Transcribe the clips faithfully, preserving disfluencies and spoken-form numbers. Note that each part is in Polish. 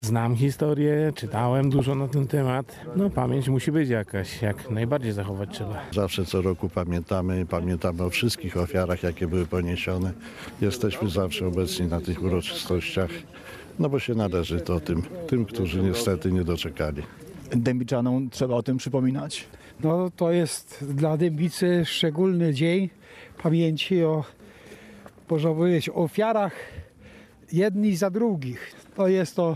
Znam historię, czytałem dużo na ten temat. No pamięć musi być jakaś, jak najbardziej zachować trzeba. Zawsze co roku pamiętamy, pamiętamy o wszystkich ofiarach, jakie były poniesione. Jesteśmy zawsze obecni na tych uroczystościach, no bo się należy to tym, tym, którzy niestety nie doczekali. Dębiczanom trzeba o tym przypominać? No to jest dla Dębicy szczególny dzień pamięci o, można powiedzieć, o ofiarach jedni za drugich. To jest to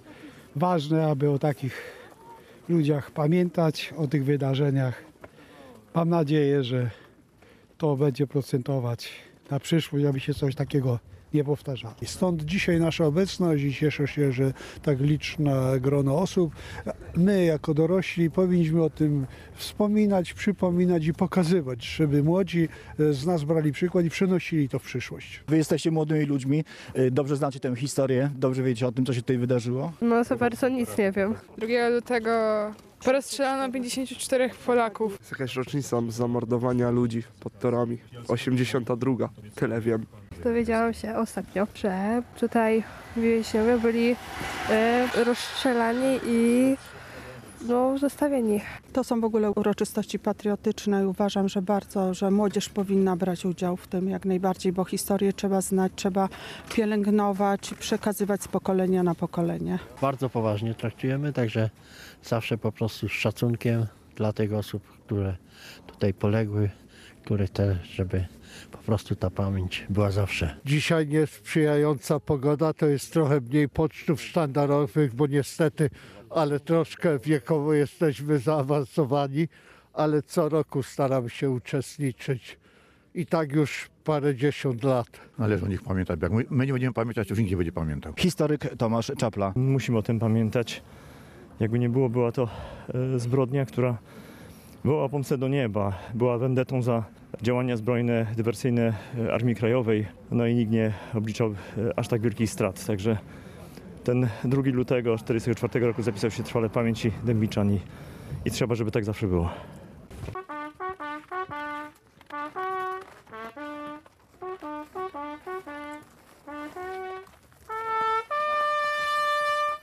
ważne, aby o takich ludziach pamiętać, o tych wydarzeniach. Mam nadzieję, że to będzie procentować na przyszłość, aby się coś takiego nie powtarzało. Stąd dzisiaj nasza obecność i cieszę się, że tak liczne grono osób. My jako dorośli powinniśmy o tym wspominać, przypominać i pokazywać, żeby młodzi z nas brali przykład i przenosili to w przyszłość. Wy jesteście młodymi ludźmi, y, dobrze znacie tę historię, dobrze wiecie o tym, co się tutaj wydarzyło? No za bardzo nic nie wiem. drugiego lutego porozstrzelano pięćdziesięciu czterech Polaków. Jest jakaś rocznica zamordowania ludzi pod torami. osiemdziesiąta druga, tyle wiem. Dowiedziałam się ostatnio, że tutaj więźniowie byli e, rozstrzelani i no, zostawieni. To są w ogóle uroczystości patriotyczne i uważam, że bardzo, że młodzież powinna brać udział w tym jak najbardziej, bo historię trzeba znać, trzeba pielęgnować i przekazywać z pokolenia na pokolenie. Bardzo poważnie traktujemy, także zawsze po prostu z szacunkiem dla tych osób, które tutaj poległy, które te, żeby po prostu ta pamięć była zawsze. Dzisiaj niesprzyjająca pogoda, to jest trochę mniej pocztów sztandarowych, bo niestety, ale troszkę wiekowo jesteśmy zaawansowani, ale co roku staramy się uczestniczyć i tak już parędziesiąt lat. Należy o nich pamiętać. Jak my, my nie będziemy pamiętać, to już nikt nie będzie pamiętał. Historyk Tomasz Czapla. Musimy o tym pamiętać. Jakby nie było, była to e, zbrodnia, która woła pomstę do nieba. Była wendetą za działania zbrojne, dywersyjne Armii Krajowej. No i nikt nie obliczał e, aż tak wielkich strat. Także ten drugiego lutego tysiąc dziewięćset czterdziestego czwartego roku zapisał się trwale w pamięci Dębiczan i, i trzeba, żeby tak zawsze było.